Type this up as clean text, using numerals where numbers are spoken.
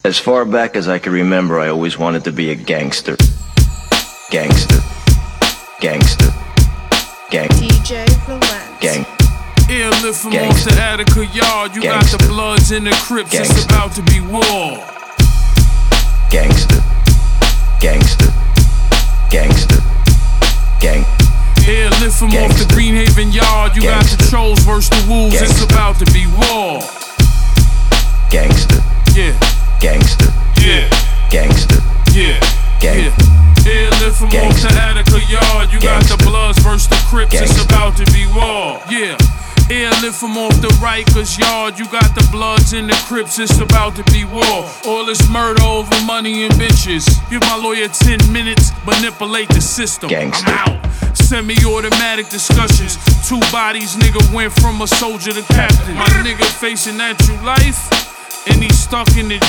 As far back as I can remember, I always wanted to be a gangster. Gangster. Gangster. Gang. DJ Relent. Gang. Airlift from off the Attica yard. You got the Bloods and the Crips. It's about to be war. Gangster. Gangster. Gangster. Gang. Airlift from off the Greenhaven yard. You got the Trolls versus the Wolves. It's about to be war. Gangster. Yeah. Gangster. Yeah. Gangster. Yeah. Gang. Airlift from off the Attica yard. You got the Bloods versus the Crips. It's about to be war. Yeah. Airlift from off the Rikers yard. You got the Bloods and the Crips. It's about to be war. All this murder over money and bitches. Give my lawyer 10 minutes. Manipulate the system. Gangster. I'm out. Semi-automatic discussions. 2 bodies, nigga went from a soldier to captain. My nigga facing natural life, and he's stuck in the